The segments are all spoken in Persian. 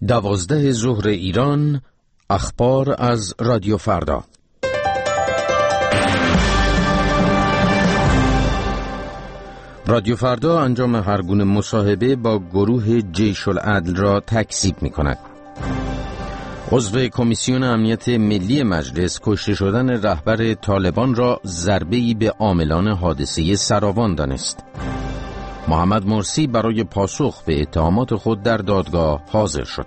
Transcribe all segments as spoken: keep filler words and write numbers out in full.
دوازده ظهر ایران، اخبار از رادیو فردا. رادیو فردا انجام هر گونه مصاحبه با گروه جیش العدل را تکذیب می کند. عضو کمیسیون امنیت ملی مجلس کشته شدن رهبر طالبان را ضربه‌ای به عاملان حادثه سراوان دانست. محمد مرسی برای پاسخ به اتهامات خود در دادگاه حاضر شد.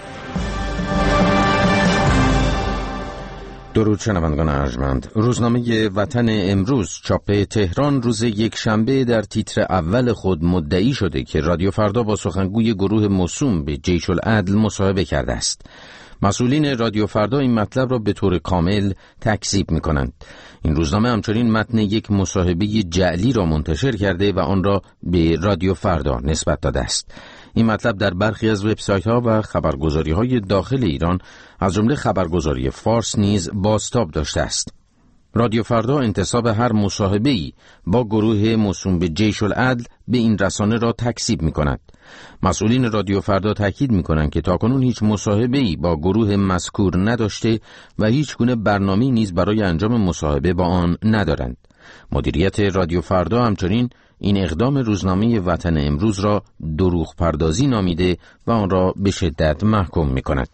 درود شنوندگان ارجمند. روزنامه وطن امروز چاپ تهران روز یک شنبه در تیتر اول خود مدعی شده که رادیو فردا با سخنگوی گروه موسوم به جیش العدل مصاحبه کرده است. مسئولین رادیو فردا این مطلب را به طور کامل تکذیب می کنند. این روزنامه همچنین متن یک مصاحبه جعلی را منتشر کرده و آن را به رادیو فردا نسبت داده است. این مطلب در برخی از وبسایت ها و خبرگزاری های داخل ایران از جمله خبرگزاری فارس نیز بازتاب داشته است. رادیو فردا انتساب هر مصاحبه‌ای با گروه موسوم به جیش العدل به این رسانه را تکذیب می کند. مسئولین رادیو فردا تاکید می کنند که تاکنون هیچ مصاحبه‌ای با گروه مذکور نداشته و هیچ گونه برنامه‌ای نیز برای انجام مصاحبه با آن ندارند. مدیریت رادیو فردا همچنین این اقدام روزنامه وطن امروز را دروغ پردازی نامیده و آن را به شدت محکوم می کند.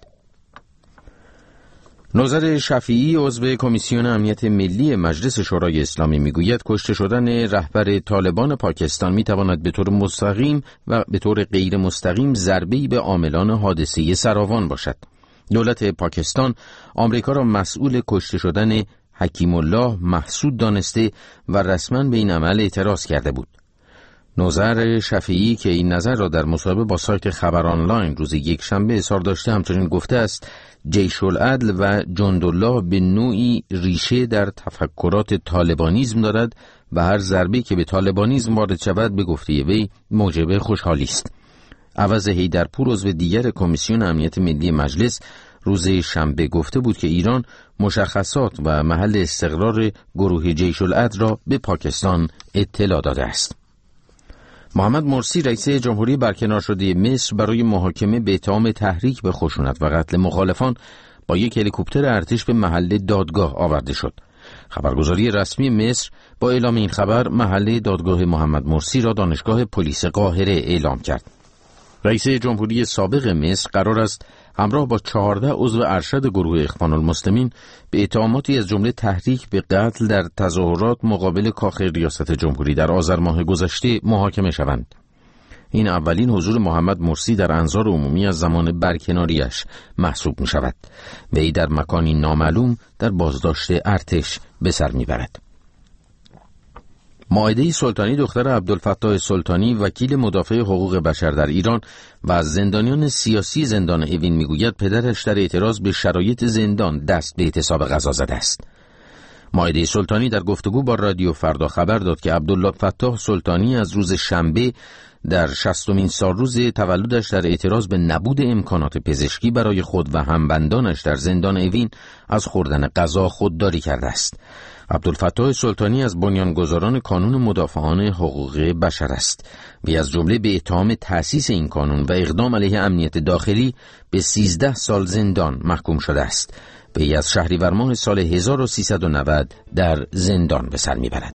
نوذر شفیعی عضو کمیسیون امنیت ملی مجلس شورای اسلامی میگوید کشته شدن رهبر طالبان پاکستان میتواند به طور مستقیم و به طور غیر مستقیم ضربه‌ای به عاملان حادثه سراوان باشد. دولت پاکستان آمریکا را مسئول کشته شدن حکیم الله محسود دانسته و رسما به این عمل اعتراض کرده بود. نوذر شفیعی که این نظر را در مصاحبه با سایت خبر آنلاین روز یک شنبه اظهار داشته همچنین گفته است جیش العدل و جندالله به نوعی ریشه در تفکرات طالبانیزم دارد و هر ضربه که به طالبانیزم وارد شود به گفته وی موجب خوشحالی است. عوض حیدرپور عضو دیگر کمیسیون امنیت ملی مجلس روز شنبه گفته بود که ایران مشخصات و محل استقرار گروه جیش العدل را به پاکستان اطلاع داده است. محمد مرسی رئیس جمهوری برکنار شده مصر برای محاکمه به اتهام تحریک به خشونت و قتل مخالفان با یک هلیکوپتر ارتش به محل دادگاه آورده شد. خبرگزاری رسمی مصر با اعلام این خبر محل دادگاه محمد مرسی را دانشگاه پلیس قاهره اعلام کرد. رئیس جمهوری سابق مصر قرار است همراه با چهارده عضو ارشد گروه اخوان المسلمین به اتهاماتی از جمله تحریک به قتل در تظاهرات مقابل کاخ ریاست جمهوری در آذر ماه گذشته محاکمه شوند. این اولین حضور محمد مرسی در انظار عمومی از زمان برکناریش محسوب می شود. وی در مکانی نامعلوم در بازداشت ارتش به سر می برد. مائده سلطانی دختر عبدالفتاح سلطانی وکیل مدافع حقوق بشر در ایران و از زندانیان سیاسی زندان اوین میگوید پدرش در اعتراض به شرایط زندان دست به اعتصاب غذا زده است. مائده سلطانی در گفتگو با رادیو فردا خبر داد که عبدالفتاح سلطانی از روز شنبه در شصتمین سالروز تولدش در اعتراض به نبود امکانات پزشکی برای خود و همبندانش در زندان اوین از خوردن غذا خودداری کرده است. عبدالفتاح سلطانی از بنیانگذاران کانون مدافعان حقوق بشر است. وی از جمله به اتهام تأسیس این کانون و اقدام علیه امنیت داخلی به سیزده سال زندان محکوم شده است. وی از شهریور ماه سال هزار و سیصد و نود در زندان به سر میبرد.